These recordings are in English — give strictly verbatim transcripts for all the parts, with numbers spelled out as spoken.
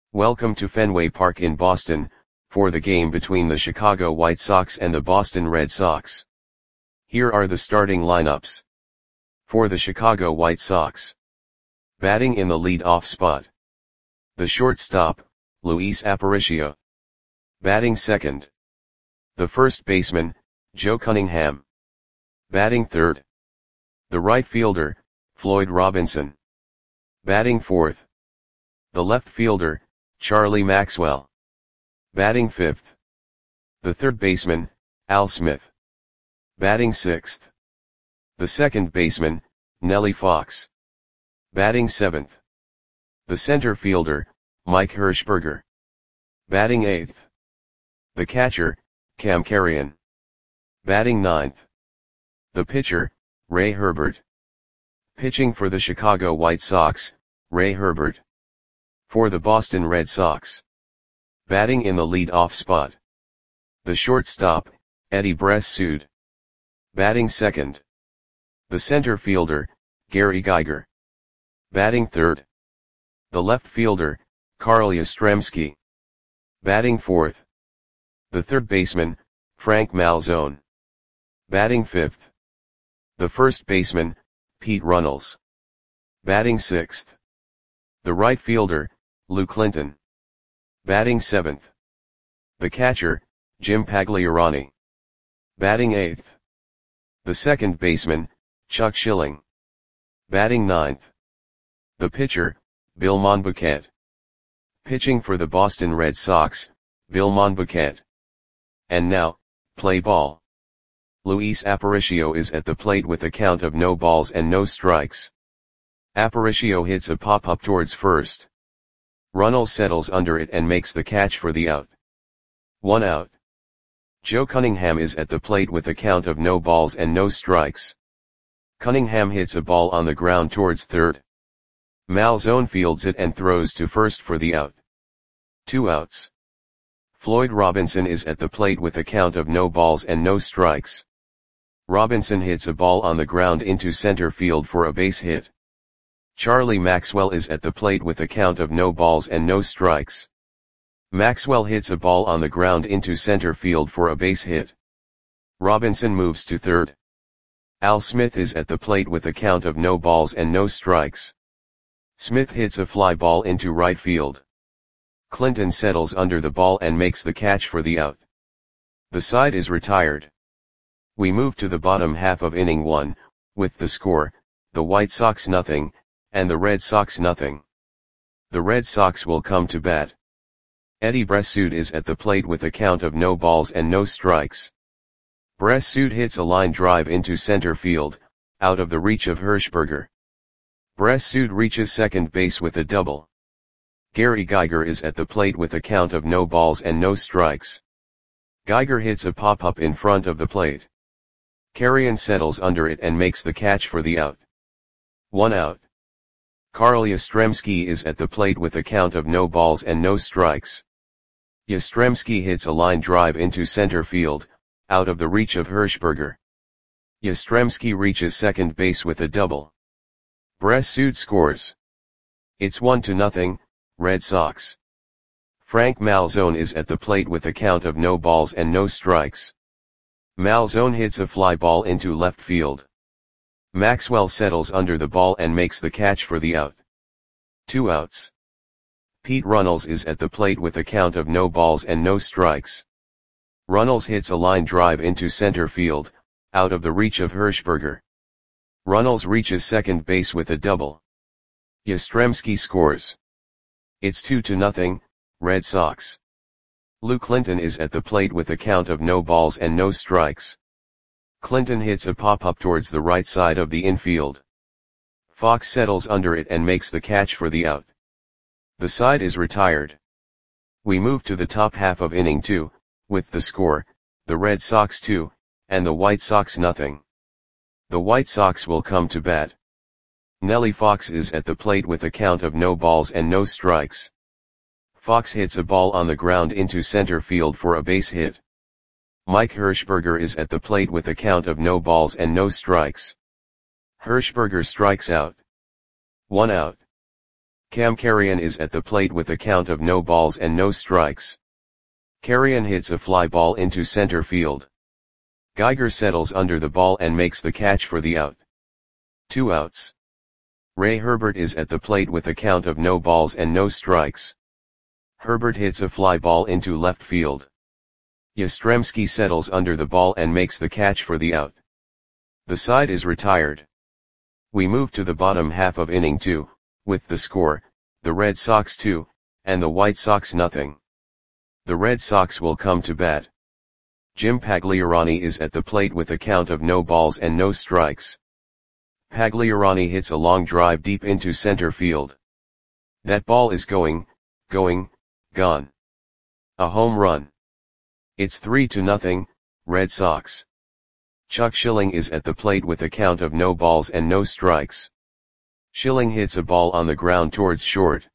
Welcome to Fenway Park in Boston, for the game between the Chicago White Sox and the Boston Red Sox. Here are the starting lineups. For the Chicago White Sox. Batting in the lead-off spot. The shortstop, Luis Aparicio. Batting second. The first baseman, Joe Cunningham. Batting third. The right fielder, Floyd Robinson. Batting fourth. The left fielder, Charlie Maxwell. Batting fifth. The third baseman, Al Smith. Batting sixth. The second baseman, Nellie Fox. Batting seventh. The center fielder, Mike Hershberger. Batting eighth. The catcher, Cam Carrion. Batting ninth. The pitcher, Ray Herbert. Pitching for the Chicago White Sox, Ray Herbert. For the Boston Red Sox. Batting in the lead-off spot. The shortstop, Eddie Bressoud. Batting second. The center fielder, Gary Geiger. Batting third. The left fielder, Carl Yastrzemski. Batting fourth. The third baseman, Frank Malzone. Batting fifth. The first baseman, Pete Runnels. Batting sixth. The right fielder, Lou Clinton. Batting seventh. The catcher, Jim Pagliarani. Batting eighth. The second baseman, Chuck Schilling. Batting ninth. The pitcher, Bill Monbouquet. Pitching for the Boston Red Sox, Bill Monbouquet. And now, play ball. Luis Aparicio is at the plate with a count of no balls and no strikes. Aparicio hits a pop-up towards first. Runnels settles under it and makes the catch for the out. One out. Joe Cunningham is at the plate with a count of no balls and no strikes. Cunningham hits a ball on the ground towards third. Malzone fields it and throws to first for the out. Two outs. Floyd Robinson is at the plate with a count of no balls and no strikes. Robinson hits a ball on the ground into center field for a base hit. Charlie Maxwell is at the plate with a count of no balls and no strikes. Maxwell hits a ball on the ground into center field for a base hit. Robinson moves to third. Al Smith is at the plate with a count of no balls and no strikes. Smith hits a fly ball into right field. Clinton settles under the ball and makes the catch for the out. The side is retired. We move to the bottom half of inning one, with the score, the White Sox nothing, and the Red Sox nothing. The Red Sox will come to bat. Eddie Bressoud is at the plate with a count of no balls and no strikes. Bressoud hits a line drive into center field, out of the reach of Hershberger. Bressoud reaches second base with a double. Gary Geiger is at the plate with a count of no balls and no strikes. Geiger hits a pop-up in front of the plate. Carrion settles under it and makes the catch for the out. One out. Carl Yastrzemski is at the plate with a count of no balls and no strikes. Yastrzemski hits a line drive into center field, out of the reach of Hershberger. Yastrzemski reaches second base with a double. Bressoud scores. It's one to nothing, Red Sox. Frank Malzone is at the plate with a count of no balls and no strikes. Malzone hits a fly ball into left field. Maxwell settles under the ball and makes the catch for the out. Two outs. Pete Runnels is at the plate with a count of no balls and no strikes. Runnels hits a line drive into center field, out of the reach of Hershberger. Runnels reaches second base with a double. Yastrzemski scores. It's two to nothing, Red Sox. Lou Clinton is at the plate with a count of no balls and no strikes. Clinton hits a pop-up towards the right side of the infield. Fox settles under it and makes the catch for the out. The side is retired. We move to the top half of inning two, with the score, the Red Sox two, and the White Sox nothing. The White Sox will come to bat. Nellie Fox is at the plate with a count of no balls and no strikes. Fox hits a ball on the ground into center field for a base hit. Mike Hershberger is at the plate with a count of no balls and no strikes. Hershberger strikes out. One out. Cam Carrion is at the plate with a count of no balls and no strikes. Carrion hits a fly ball into center field. Geiger settles under the ball and makes the catch for the out. Two outs. Ray Herbert is at the plate with a count of no balls and no strikes. Herbert hits a fly ball into left field. Yastrzemski settles under the ball and makes the catch for the out. The side is retired. We move to the bottom half of inning two, with the score, the Red Sox two, and the White Sox nothing. The Red Sox will come to bat. Jim Pagliarani is at the plate with a count of no balls and no strikes. Pagliarani hits a long drive deep into center field. That ball is going, going, gone. A home run. It's three to nothing, Red Sox. Chuck Schilling is at the plate with a count of no balls and no strikes. Schilling hits a ball on the ground towards short.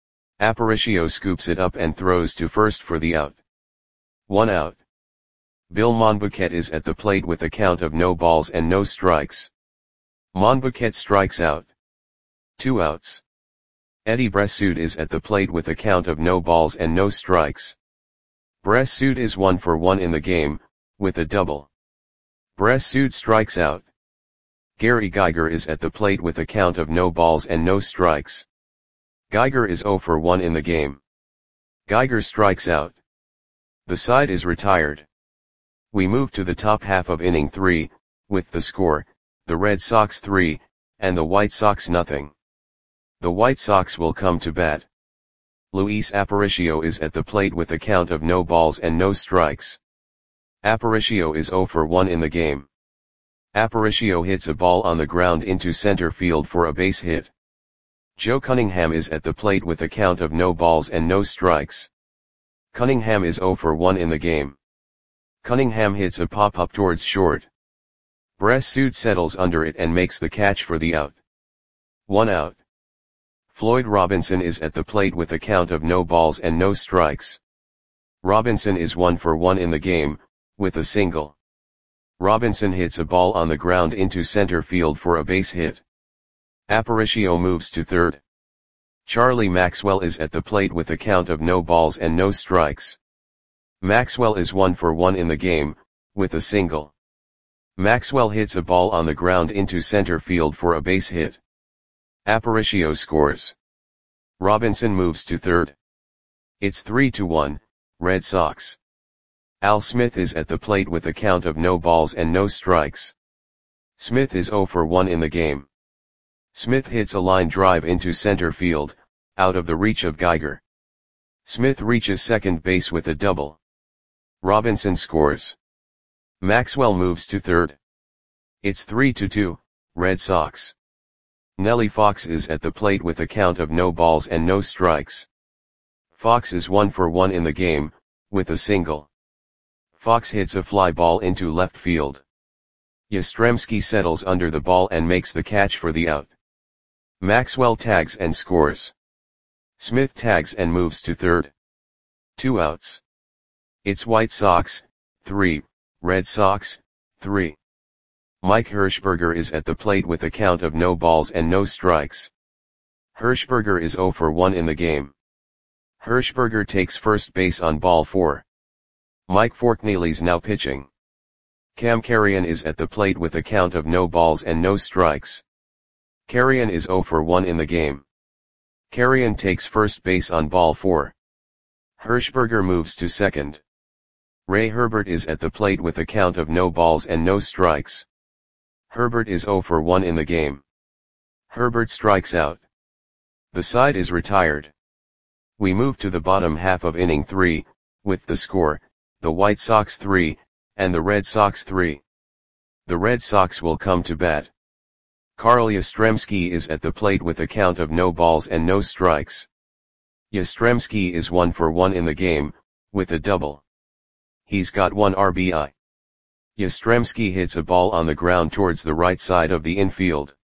Aparicio scoops it up and throws to first for the out. One out. Bill Monbuquet is at the plate with a count of no balls and no strikes. Monbuquet strikes out. Two outs. Eddie Bressoud is at the plate with a count of no balls and no strikes. Bressoud is one for one in the game, with a double. Bressoud strikes out. Gary Geiger is at the plate with a count of no balls and no strikes. Geiger is zero for one in the game. Geiger strikes out. The side is retired. We move to the top half of inning three, with the score, the Red Sox three, and the White Sox nothing. The White Sox will come to bat. Luis Aparicio is at the plate with a count of no balls and no strikes. Aparicio is zero for one in the game. Aparicio hits a ball on the ground into center field for a base hit. Joe Cunningham is at the plate with a count of no balls and no strikes. Cunningham is zero for one in the game. Cunningham hits a pop-up towards short. Bressoud settles under it and makes the catch for the out. One out. Floyd Robinson is at the plate with a count of no balls and no strikes. Robinson is one for one in the game, with a single. Robinson hits a ball on the ground into center field for a base hit. Aparicio moves to third. Charlie Maxwell is at the plate with a count of no balls and no strikes. Maxwell is one for one in the game, with a single. Maxwell hits a ball on the ground into center field for a base hit. Aparicio scores. Robinson moves to third. It's three to one, Red Sox. Al Smith is at the plate with a count of no balls and no strikes. Smith is zero for one in the game. Smith hits a line drive into center field, out of the reach of Geiger. Smith reaches second base with a double. Robinson scores. Maxwell moves to third. It's three to two, Red Sox. Nellie Fox is at the plate with a count of no balls and no strikes. Fox is one for one in the game, with a single. Fox hits a fly ball into left field. Yastrzemski settles under the ball and makes the catch for the out. Maxwell tags and scores. Smith tags and moves to third. Two outs. It's White Sox, three, Red Sox, three. Mike Hirschberger is at the plate with a count of no balls and no strikes. Hirschberger is zero for one in the game. Hirschberger takes first base on ball four. Mike Forkneely's now pitching. Cam Carrion is at the plate with a count of no balls and no strikes. Carrion is zero for one in the game. Carrion takes first base on ball four. Hirschberger moves to second. Ray Herbert is at the plate with a count of no balls and no strikes. Herbert is zero for one in the game. Herbert strikes out. The side is retired. We move to the bottom half of inning three, with the score, the White Sox three, and the Red Sox three. The Red Sox will come to bat. Carl Yastrzemski is at the plate with a count of no balls and no strikes. Yastrzemski is one for one in the game, with a double. He's got one R B I. Yastrzemski hits a ball on the ground towards the right side of the infield.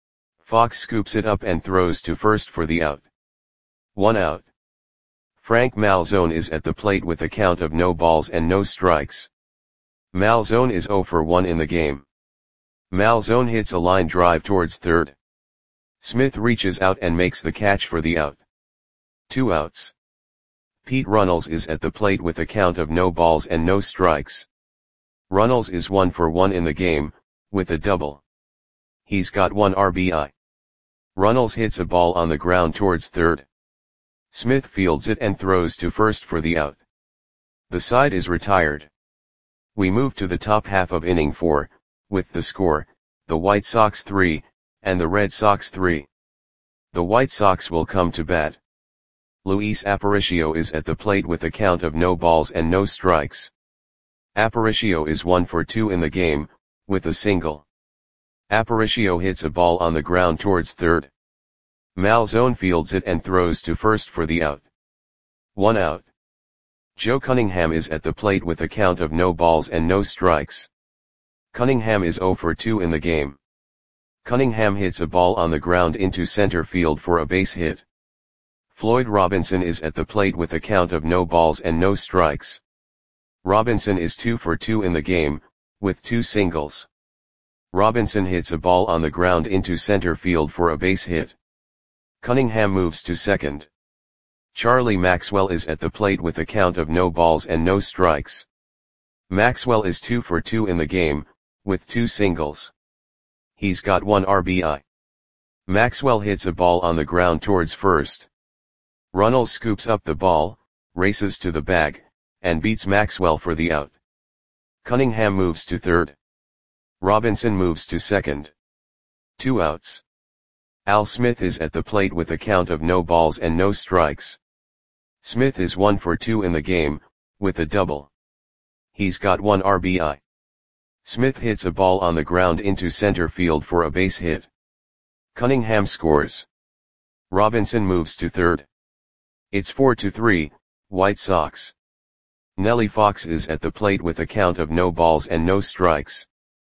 Fox scoops it up and throws to first for the out. One out. Frank Malzone is at the plate with a count of no balls and no strikes. Malzone is zero for one in the game. Malzone hits a line drive towards third. Smith reaches out and makes the catch for the out. Two outs. Pete Runnels is at the plate with a count of no balls and no strikes. Runnels is one for one in the game, with a double. He's got one R B I. Runnels hits a ball on the ground towards third. Smith fields it and throws to first for the out. The side is retired. We move to the top half of inning four, with the score, the White Sox three, and the Red Sox three. The White Sox will come to bat. Luis Aparicio is at the plate with a count of no balls and no strikes. Aparicio is one for two in the game, with a single. Aparicio hits a ball on the ground towards third. Malzone fields it and throws to first for the out. One out. Joe Cunningham is at the plate with a count of no balls and no strikes. Cunningham is zero for two in the game. Cunningham hits a ball on the ground into center field for a base hit. Floyd Robinson is at the plate with a count of no balls and no strikes. Robinson is two for two in the game, with two singles. Robinson hits a ball on the ground into center field for a base hit. Cunningham moves to second. Charlie Maxwell is at the plate with a count of no balls and no strikes. Maxwell is two for two in the game, with two singles. He's got one R B I. Maxwell hits a ball on the ground towards first. Runnels scoops up the ball, races to the bag, and beats Maxwell for the out. Cunningham moves to third. Robinson moves to second. Two outs. Al Smith is at the plate with a count of no balls and no strikes. Smith is one for two in the game, with a double. He's got one R B I. Smith hits a ball on the ground into center field for a base hit. Cunningham scores. Robinson moves to third. It's four to three, White Sox. Nellie Fox is at the plate with a count of no balls and no strikes.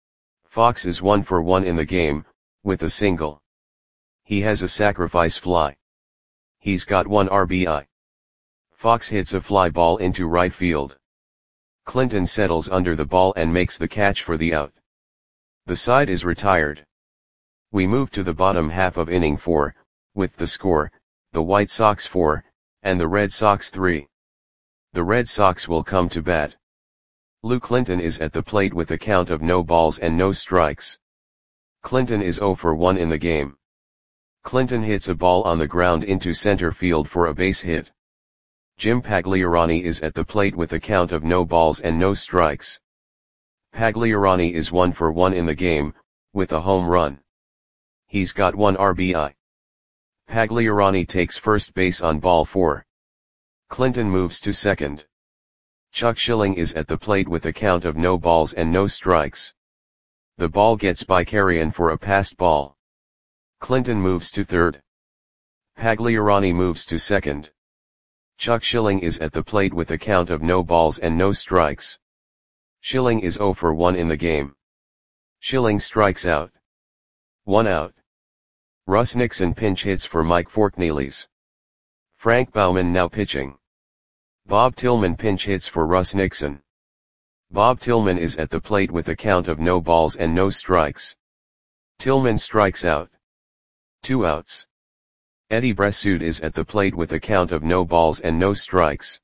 Fox is one for one in the game, with a single. He has a sacrifice fly. He's got one R B I. Fox hits a fly ball into right field. Clinton settles under the ball and makes the catch for the out. The side is retired. We move to the bottom half of inning four, with the score, the White Sox four, and the Red Sox three. The Red Sox will come to bat. Lou Clinton is at the plate with a count of no balls and no strikes. Clinton is zero for one in the game. Clinton hits a ball on the ground into center field for a base hit. Jim Pagliarani is at the plate with a count of no balls and no strikes. Pagliarani is one for one in the game, with a home run. He's got one R B I. Pagliarani takes first base on ball four. Clinton moves to second. Chuck Schilling is at the plate with a count of no balls and no strikes. The ball gets by Carrion for a passed ball. Clinton moves to third. Pagliarani moves to second. Chuck Schilling is at the plate with a count of no balls and no strikes. Schilling is zero for one in the game. Schilling strikes out. One out. Russ Nixon pinch hits for Mike Forknelis. Frank Baumann now pitching. Bob Tillman pinch hits for Russ Nixon. Bob Tillman is at the plate with a count of no balls and no strikes. Tillman strikes out. Two outs. Eddie Bressoud is at the plate with a count of no balls and no strikes.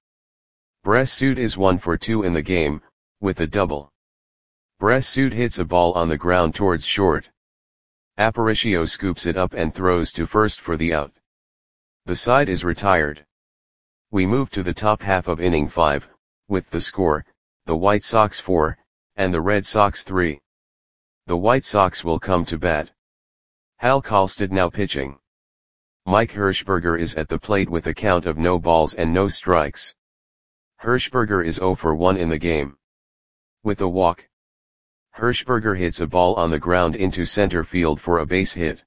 Bressoud is one for two in the game, with a double. Bressoud hits a ball on the ground towards short. Aparicio scoops it up and throws to first for the out. The side is retired. We move to the top half of inning five, with the score, the White Sox four, and the Red Sox three. The White Sox will come to bat. Hal Kallstad now pitching. Mike Hirschberger is at the plate with a count of no balls and no strikes. Hirschberger is zero for one in the game. With a walk. Hirschberger hits a ball on the ground into center field for a base hit.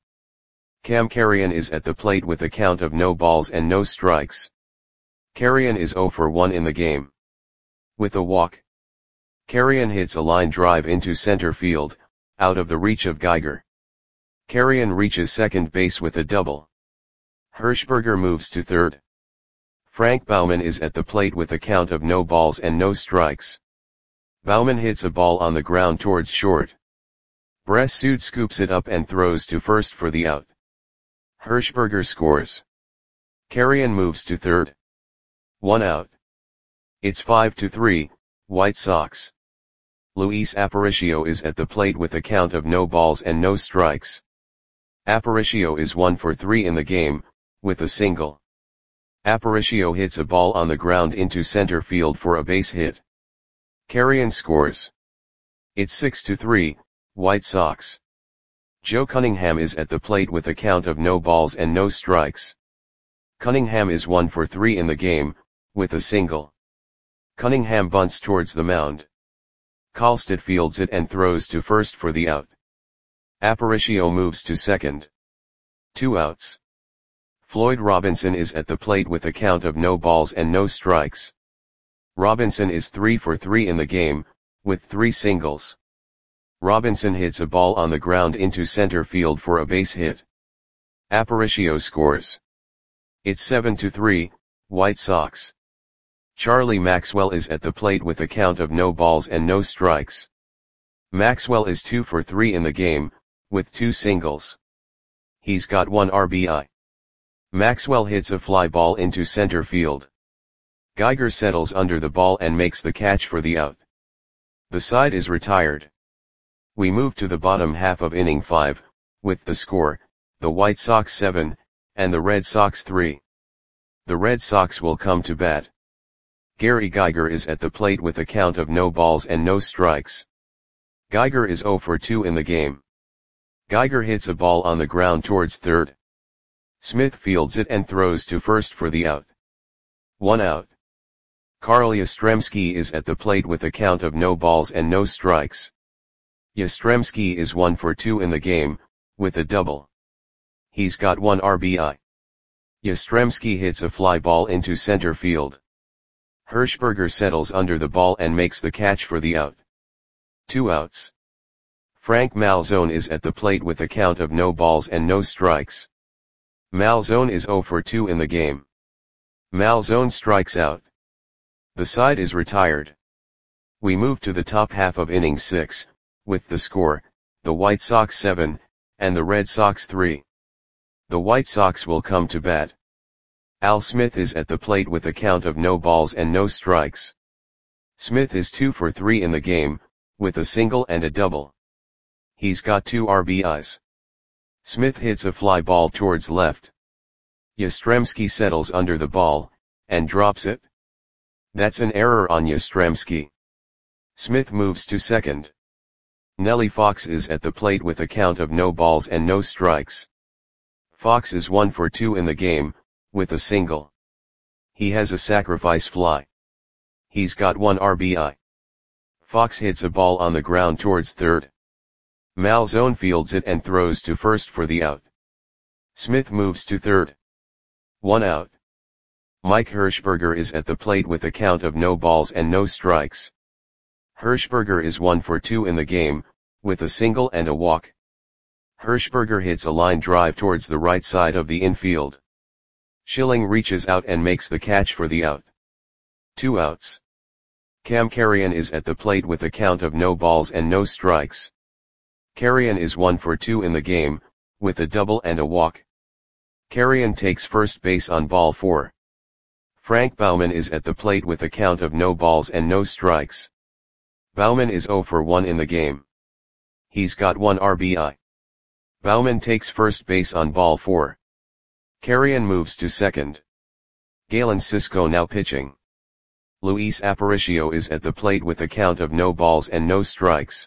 Cam Carrion is at the plate with a count of no balls and no strikes. Carrion is zero for one in the game. With a walk. Carrion hits a line drive into center field, out of the reach of Geiger. Carrion reaches second base with a double. Hirschberger moves to third. Frank Baumann is at the plate with a count of no balls and no strikes. Baumann hits a ball on the ground towards short. Bressoud scoops it up and throws to first for the out. Hirschberger scores. Carrion moves to third. One out. It's five to three, White Sox. Luis Aparicio is at the plate with a count of no balls and no strikes. Aparicio is one for three in the game, with a single. Aparicio hits a ball on the ground into center field for a base hit. Carrion scores. It's six to three, White Sox. Joe Cunningham is at the plate with a count of no balls and no strikes. Cunningham is one for three in the game, with a single. Cunningham bunts towards the mound. Kallstad fields it and throws to first for the out. Aparicio moves to second. Two outs. Floyd Robinson is at the plate with a count of no balls and no strikes. Robinson is three for three in the game, with three singles. Robinson hits a ball on the ground into center field for a base hit. Aparicio scores. It's seven to three, White Sox. Charlie Maxwell is at the plate with a count of no balls and no strikes. Maxwell is two for three in the game, with two singles. He's got one R B I. Maxwell hits a fly ball into center field. Geiger settles under the ball and makes the catch for the out. The side is retired. We move to the bottom half of inning five, with the score, the White Sox seven, and the Red Sox three. The Red Sox will come to bat. Gary Geiger is at the plate with a count of no balls and no strikes. Geiger is zero for two in the game. Geiger hits a ball on the ground towards third. Smith fields it and throws to first for the out. One out. Carl Yastrzemski is at the plate with a count of no balls and no strikes. Yastrzemski is one for two in the game, with a double. He's got one R B I. Yastrzemski hits a fly ball into center field. Hirschberger settles under the ball and makes the catch for the out. Two outs. Frank Malzone is at the plate with a count of no balls and no strikes. Malzone is zero for two in the game. Malzone strikes out. The side is retired. We move to the top half of inning six, with the score, the White Sox seven, and the Red Sox three. The White Sox will come to bat. Al Smith is at the plate with a count of no balls and no strikes. Smith is two for three in the game, with a single and a double. He's got two R B Is. Smith hits a fly ball towards left. Yastrzemski settles under the ball, and drops it. That's an error on Yastrzemski. Smith moves to second. Nellie Fox is at the plate with a count of no balls and no strikes. Fox is one for two in the game, with a single. He has a sacrifice fly. He's got one R B I. Fox hits a ball on the ground towards third. Malzone fields it and throws to first for the out. Smith moves to third. One out. Mike Hirschberger is at the plate with a count of no balls and no strikes. Hirschberger is one for two in the game, with a single and a walk. Hirschberger hits a line drive towards the right side of the infield. Schilling reaches out and makes the catch for the out. Two outs. Cam Carrion is at the plate with a count of no balls and no strikes. Carrion is one for two in the game, with a double and a walk. Carrion takes first base on ball four. Frank Baumann is at the plate with a count of no balls and no strikes. Baumann is zero for one in the game. He's got one R B I. Baumann takes first base on ball four. Carrion moves to second. Galen Cisco now pitching. Luis Aparicio is at the plate with a count of no balls and no strikes.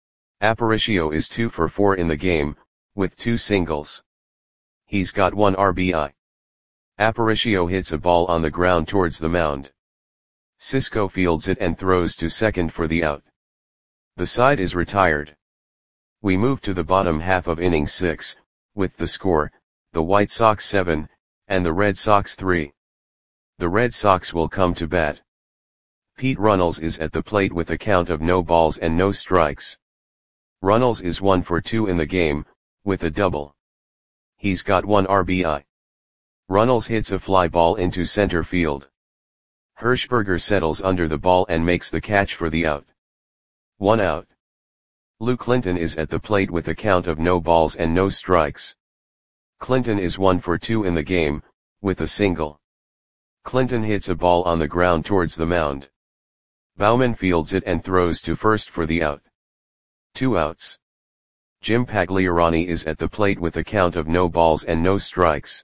Aparicio is two for four in the game, with two singles. He's got one R B I. Aparicio hits a ball on the ground towards the mound. Cisco fields it and throws to second for the out. The side is retired. We move to the bottom half of inning six, with the score, the White Sox seven, and the Red Sox three. The Red Sox will come to bat. Pete Runnels is at the plate with a count of no balls and no strikes. Runnels is one for two in the game, with a double. He's got one R B I. Runnels hits a fly ball into center field. Hirschberger settles under the ball and makes the catch for the out. One out. Lou Clinton is at the plate with a count of no balls and no strikes. Clinton is one for two in the game, with a single. Clinton hits a ball on the ground towards the mound. Bauman fields it and throws to first for the out. Two outs. Jim Pagliarani is at the plate with a count of no balls and no strikes.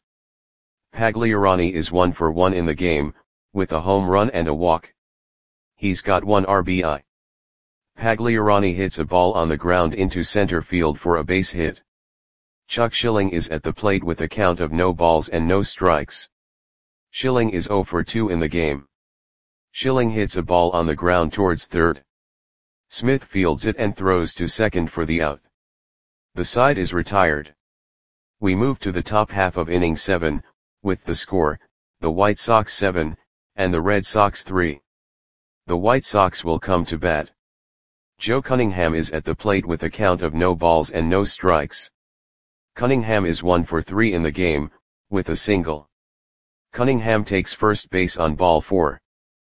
Pagliarani is one for one in the game, with a home run and a walk. He's got one R B I. Pagliarani hits a ball on the ground into center field for a base hit. Chuck Schilling is at the plate with a count of no balls and no strikes. Schilling is zero for two in the game. Schilling hits a ball on the ground towards third. Smith fields it and throws to second for the out. The side is retired. We move to the top half of inning seven, with the score, the White Sox seven, and the Red Sox three. The White Sox will come to bat. Joe Cunningham is at the plate with a count of no balls and no strikes. Cunningham is one for three in the game, with a single. Cunningham takes first base on ball four.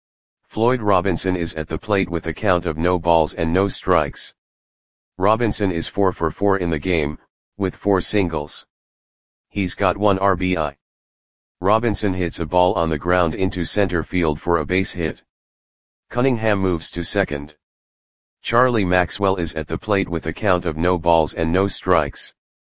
Floyd Robinson is at the plate with a count of no balls and no strikes. Robinson is four for four in the game, with four singles. He's got one R B I. Robinson hits a ball on the ground into center field for a base hit. Cunningham moves to second. Charlie Maxwell is at the plate with a count of no balls and no strikes.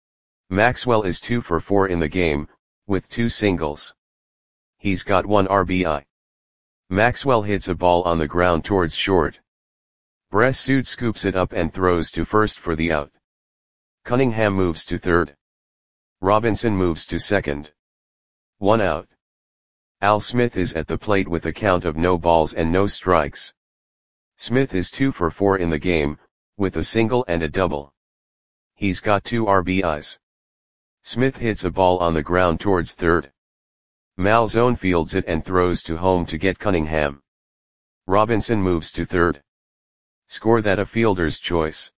Maxwell is two for four in the game, with two singles. He's got one R B I. Maxwell hits a ball on the ground towards short. Bressud scoops it up and throws to first for the out. Cunningham moves to third. Robinson moves to second. One out. Al Smith is at the plate with a count of no balls and no strikes. Smith is two for four in the game, with a single and a double. He's got two R B Is. Smith hits a ball on the ground towards third. Malzone fields it and throws to home to get Cunningham. Robinson moves to third. Score that a fielder's choice.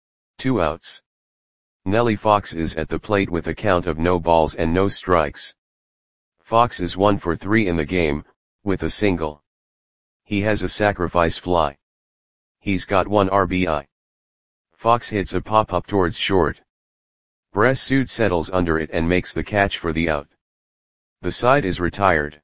Two outs. Nellie Fox is at the plate with a count of no balls and no strikes. Fox is one for three in the game, with a single. He has a sacrifice fly. He's got one R B I. Fox hits a pop-up towards short. Bressud settles under it and makes the catch for the out. The side is retired.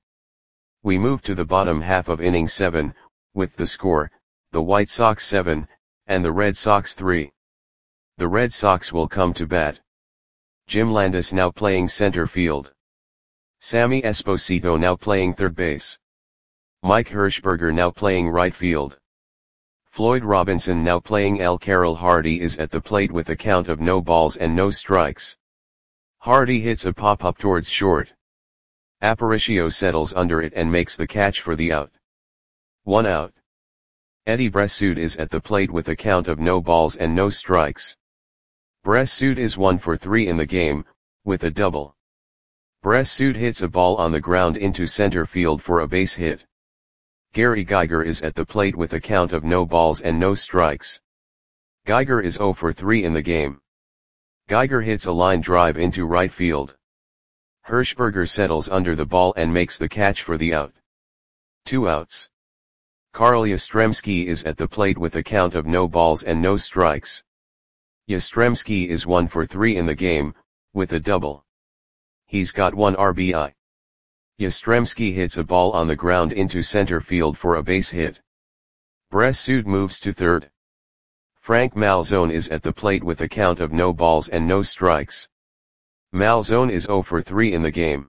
We move to the bottom half of inning seven, with the score, the White Sox seven, and the Red Sox three. The Red Sox will come to bat. Jim Landis now playing center field. Sammy Esposito now playing third base. Mike Hirschberger now playing right field. Floyd Robinson now playing L. Carroll Hardy is at the plate with a count of no balls and no strikes. Hardy hits a pop-up towards short. Aparicio settles under it and makes the catch for the out. One out. Eddie Bressud is at the plate with a count of no balls and no strikes. Bressud is one for three in the game, with a double. Bressud hits a ball on the ground into center field for a base hit. Gary Geiger is at the plate with a count of no balls and no strikes. Geiger is zero for three in the game. Geiger hits a line drive into right field. Hirschberger settles under the ball and makes the catch for the out. Two outs. Carl Yastrzemski is at the plate with a count of no balls and no strikes. Yastrzemski is one for three in the game, with a double. He's got one R B I. Yastrzemski hits a ball on the ground into center field for a base hit. Bressud moves to third. Frank Malzone is at the plate with a count of no balls and no strikes. Malzone is zero for three in the game.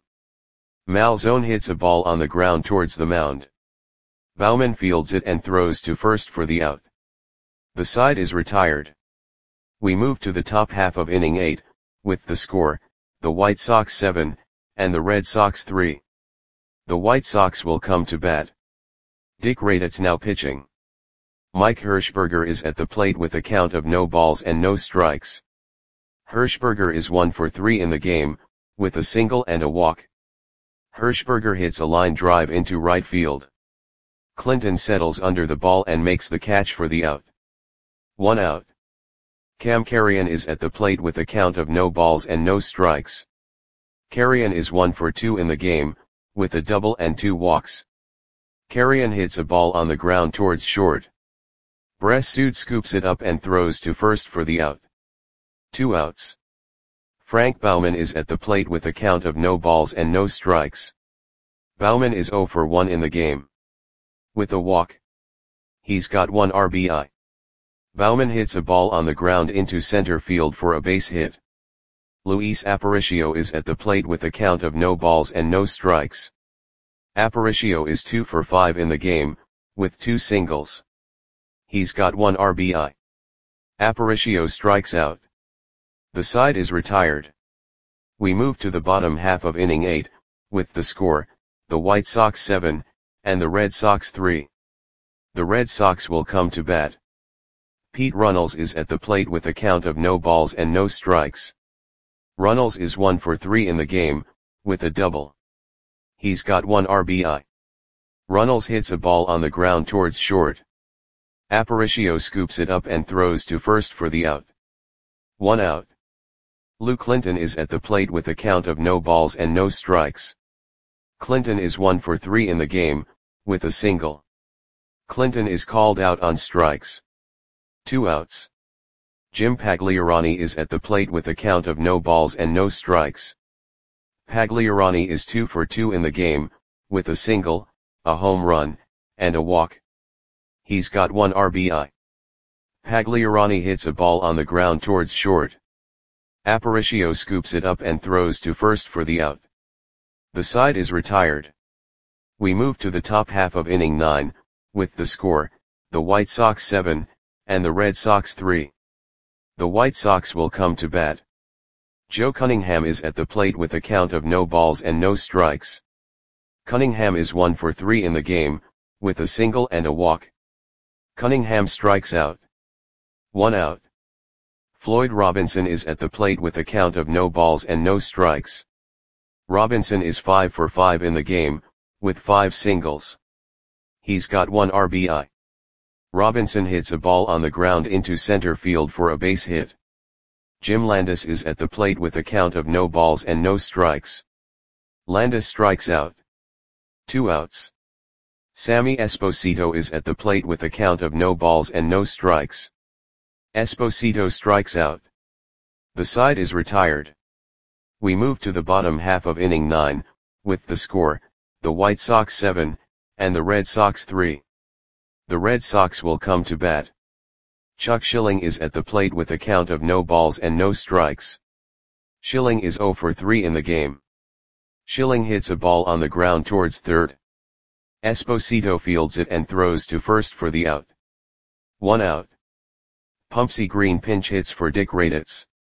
Malzone hits a ball on the ground towards the mound. Bauman fields it and throws to first for the out. The side is retired. We move to the top half of inning eight, with the score, the White Sox seven, and the Red Sox three. The White Sox will come to bat. Dick Raditz now pitching. Mike Hirschberger is at the plate with a count of no balls and no strikes. Hirschberger is one for three in the game, with a single and a walk. Hirschberger hits a line drive into right field. Clinton settles under the ball and makes the catch for the out. One out. Cam Carrion is at the plate with a count of no balls and no strikes. Carrion is one for two in the game, with a double and two walks. Carrion hits a ball on the ground towards short. Bressud scoops it up and throws to first for the out. Two outs. Frank Baumann is at the plate with a count of no balls and no strikes. Baumann is zero for one in the game. With a walk. He's got one R B I. Baumann hits a ball on the ground into center field for a base hit. Luis Aparicio is at the plate with a count of no balls and no strikes. Aparicio is two for five in the game, with two singles. He's got one R B I. Aparicio strikes out. The side is retired. We move to the bottom half of inning eight, with the score, the White Sox seven, and the Red Sox three. The Red Sox will come to bat. Pete Runnels is at the plate with a count of no balls and no strikes. Runnels is one for three in the game, with a double. He's got one R B I. Runnels hits a ball on the ground towards short. Aparicio scoops it up and throws to first for the out. One out. Lou Clinton is at the plate with a count of no balls and no strikes. Clinton is one for three in the game, with a single. Clinton is called out on strikes. Two outs. Jim Pagliarani is at the plate with a count of no balls and no strikes. Pagliarani is two for two in the game, with a single, a home run, and a walk. He's got one R B I. Pagliarani hits a ball on the ground towards short. Aparicio scoops it up and throws to first for the out. The side is retired. We move to the top half of inning nine, with the score, the White Sox seven, and the Red Sox three. The White Sox will come to bat. Joe Cunningham is at the plate with a count of no balls and no strikes. Cunningham is one for three in the game, with a single and a walk. Cunningham strikes out. One out. Floyd Robinson is at the plate with a count of no balls and no strikes. Robinson is five for five in the game, with five singles. He's got one R B I. Robinson hits a ball on the ground into center field for a base hit. Jim Landis is at the plate with a count of no balls and no strikes. Landis strikes out. Two outs. Sammy Esposito is at the plate with a count of no balls and no strikes. Esposito strikes out. The side is retired. We move to the bottom half of inning nine, with the score, the White Sox seven, and the Red Sox three. The Red Sox will come to bat. Chuck Schilling is at the plate with a count of no balls and no strikes. Schilling is zero for three in the game. Schilling hits a ball on the ground towards third. Esposito fields it and throws to first for the out. One out. Pumpsy Green pinch hits for Dick Raditz.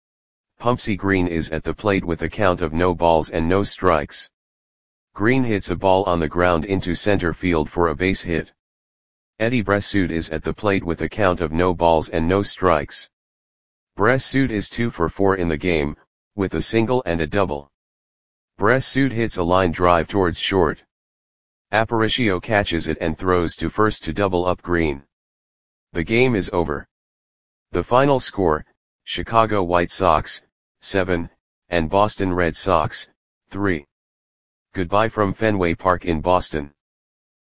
Pumpsy Green is at the plate with a count of no balls and no strikes. Green hits a ball on the ground into center field for a base hit. Eddie Bressoud is at the plate with a count of no balls and no strikes. Bressoud is two for four in the game, with a single and a double. Bressoud hits a line drive towards short. Aparicio catches it and throws to first to double up Green. The game is over. The final score, Chicago White Sox, seven, and Boston Red Sox, three. Goodbye from Fenway Park in Boston.